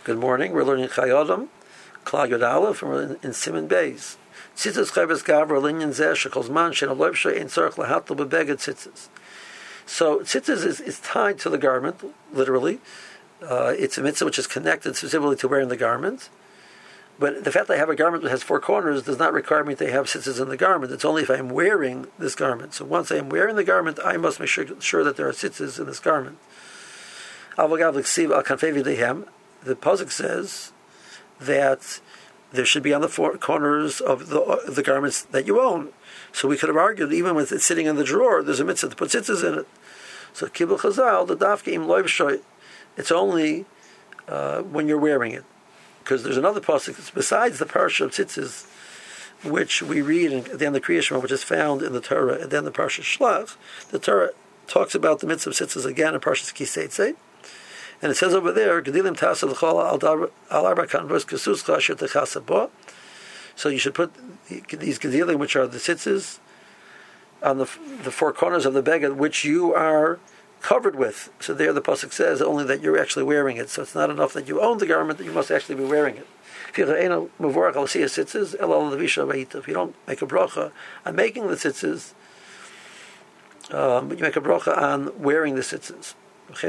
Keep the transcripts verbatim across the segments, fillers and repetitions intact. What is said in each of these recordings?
Good morning. We're learning Chayodam, Klal Yod Aleph, and we're in, in Siman Beis. Tzitzis Chayvus Gavra Linyan Zeh Shekol Zman Shein Aloy B'Shay Ein Tzarich Lahatol B'Beged Tzitzis. So tzitzis is, is tied to the garment, literally. Uh, it's a mitzvah which is connected specifically to wearing the garment. But the fact that I have a garment that has four corners does not require me to have tzitzis in the garment. It's only if I'm wearing this garment. So once I am wearing the garment, I must make sure, sure that there are tzitzis in this garment. The pasuk says that there should be on the four corners of the of the garments that you own. So we could have argued, even with it sitting in the drawer, there's a mitzvah to put tzitzis in it. So Kibbutz Chazal, the dafke im loy b'shoy, it's only uh, when you're wearing it. Because there's another pasuk besides the parsha of tzitzis, which we read at the end of the Kriya Shema, which is found in the Torah, and then the parsha Shlach. The Torah talks about the mitzvah of tzitzis again in Parshas Ki Seitzei. And it says over there, Gedilim Tasa L'chol Al Arba Kanvos Kesuscha Asher Techasa Bo. So you should put these Gedilim, which are the tzitzis, on the the four corners of the beged, which you are covered with. So there the pasuk says only that you're actually wearing it. So it's not enough that you own the garment, that you must actually be wearing it. If you don't make a bracha on making the tzitzis, um, you make a bracha on wearing the tzitzis. Is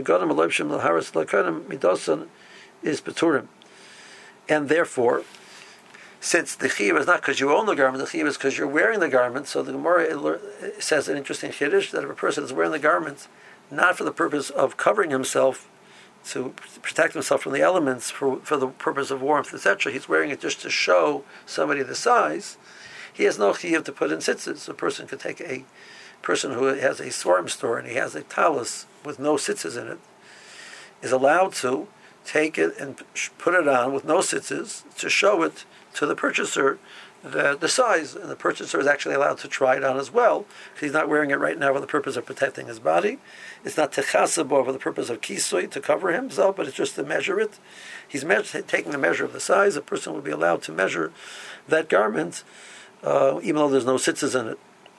Peturim. And therefore, since the chiyuv is not because you own the garment, the chiyuv is because you're wearing the garment, so the Gemara says an interesting chiddush that if a person is wearing the garment not for the purpose of covering himself, to protect himself from the elements, for, for the purpose of warmth, et cetera, he's wearing it just to show somebody the size, he has no chiyuv to put in tzitzis. A person could take a person who has a swarm store and he has a talus with no tzitzis in it, is allowed to take it and put it on with no tzitzis to show it to the purchaser the, the size, and the purchaser is actually allowed to try it on as well, because he's not wearing it right now for the purpose of protecting his body. It's not techasabo for the purpose of kisui, to cover himself, but it's just to measure it. He's measure, taking the measure of the size. A person would be allowed to measure that garment, uh, even though there's no tzitzis in it.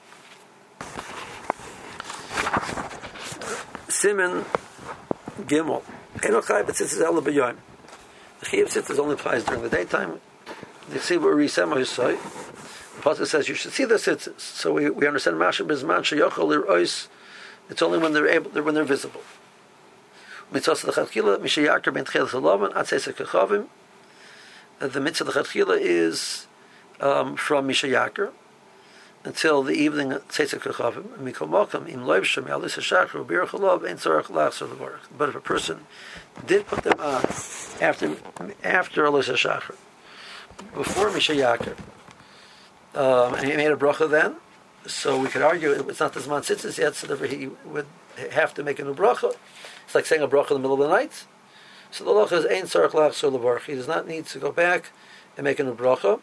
Siman Gimel. Enochai but tzitzis ela b'yoyim. The chiyuv tzitzis only applies during the daytime. The tzibur risema hisoi. The pasuk says you should see the tzitzis. So we we understand masha bizman sheyochol lirois. It's only when they're able, when they're visible. Mitzvah the chadchila mishayakar ben tchelas halavan ad seisek kechavim. The mitzvah the chadchila is um, from mishayakar until the evening tzetzek kechavim. Mikol malkam im loiv shem alis hashachar ubir chalav ein tzarach lachzor levarach. But if a person did put them on after after alis hashachar, before mishayakar, um, and he made a bracha then, so we could argue it's not the zman tzitzis yet, so therefore he would have to make a new bracha. It's like saying a bracha in the middle of the night. So the bracha is ein tzarach lachzor levarach. He does not need to go back and make a new bracha.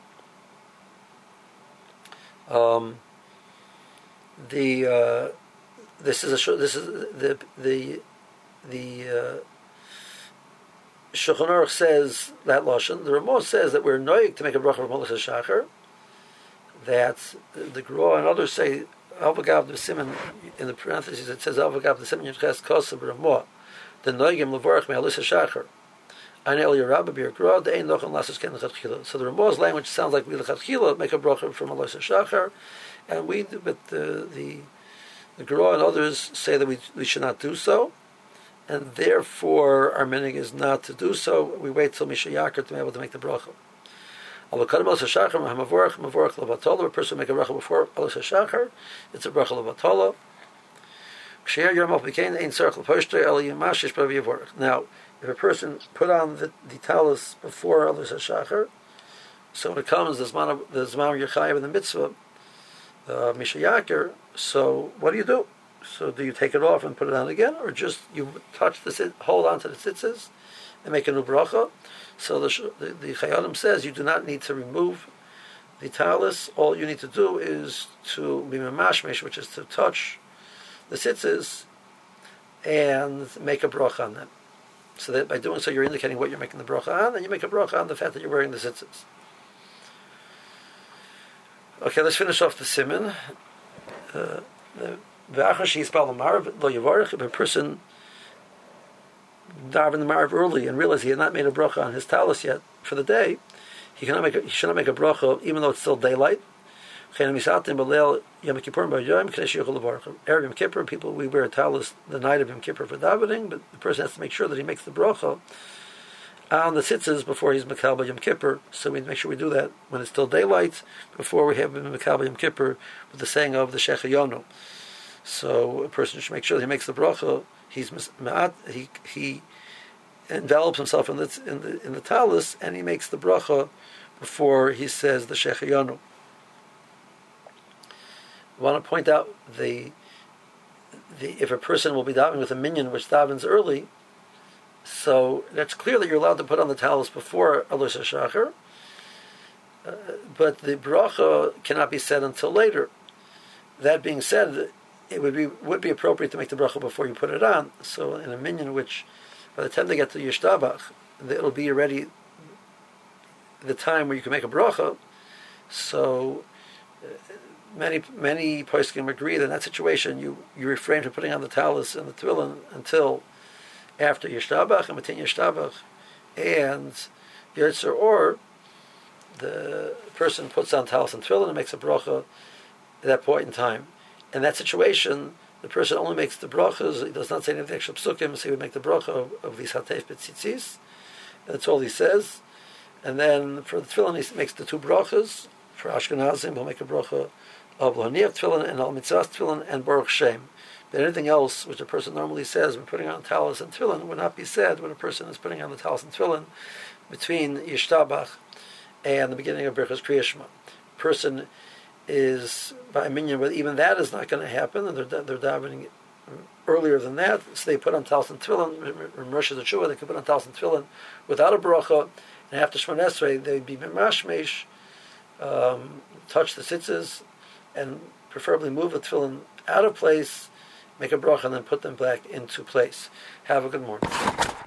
Um, the uh, this is a this is the the the uh, Shulchan Aruch says that lashon. The Ramah says that we're noig to make a bracha from Molas HaShachar. That the Gro and others say Avagav the Siman in the parentheses it says Avagav the Siman Yudches Kosa Ramah the noigim levarach me Molas HaShachar. So the Ramah's language sounds like we lechatchila make a bracha from Alos HaShachar, and we, but the the the Gura and others say that we we should not do so, and therefore our meaning is not to do so. We wait till Mishayakar to be able to make the bracha. A person make a bracha before Alos HaShachar, it's a bracha levatala. Now, if a person put on the, the talus before Alos HaShachar, so when it comes the Zman the Zman Yechayev in the mitzvah, uh, Mishayakar, so what do you do? So do you take it off and put it on again, or just you touch the hold on to the tzitzis and make a new bracha? So the the, the Chayadim says you do not need to remove the talus. All you need to do is to be memashmesh, which is to touch the tzitzis and make a bracha on them. So that by doing so, you're indicating what you're making the bracha on, and you make a bracha on the fact that you're wearing the tzitzis. Okay, let's finish off the siman. Uh, if a person daven the Marav early and realize he had not made a bracha on his talus yet for the day, he cannot make a, he should not make a bracha even though it's still daylight. Erev Yom Kippur, people, we wear a talus the night of Yom Kippur for davening, but the person has to make sure that he makes the bracha on the tzitzis before he's Mekabel Yom Kippur. So we make sure we do that when it's still daylight, before we have Mekabel Yom Kippur with the saying of the Shechayonu. So a person should make sure that he makes the bracha. He's he he envelops himself in the in the in the talus, and he makes the bracha before he says the Shechayonu. I want to point out the, the if a person will be davening with a minyan which davens early, so that's clear that you're allowed to put on the talus before Alus HaShachar, uh, but the bracha cannot be said until later. That being said, it would be would be appropriate to make the bracha before you put it on. So in a minyan which, by the time they get to Yishtabach, it'll be already the time where you can make a bracha. So uh, Many many poskim agree that in that situation you, you refrain from putting on the talus and the tefillin until after Yishtabach and Matin Yishtabach and Yotzer, or the person puts on talus and tefillin and makes a bracha at that point in time. In that situation, the person only makes the brachas. He does not say anything extra psukim, so he would make the bracha of, of these hatef b'tzitzis. That's all he says. And then for the tefillin, he makes the two brachas. For Ashkenazim, he'll make a bracha of Lohaniach Tefillin and Al Mitzvah Tefillin and Baruch Shem. But anything else which a person normally says when putting on talus and tefillin would not be said when a person is putting on the talus and tefillin between Yishtabach and the beginning of Birchas Kriya Shema. Person is by minyan, but even that is not going to happen, and they're they're davening earlier than that, so they put on talus and tefillin. Rosh Hashanah, they could put on talus and tefillin without a bracha, and after Shemona Esrei they'd be mashmesh, um, touch the tzitzis, and preferably move the tefillin out of place, make a bracha, and then put them back into place. Have a good morning.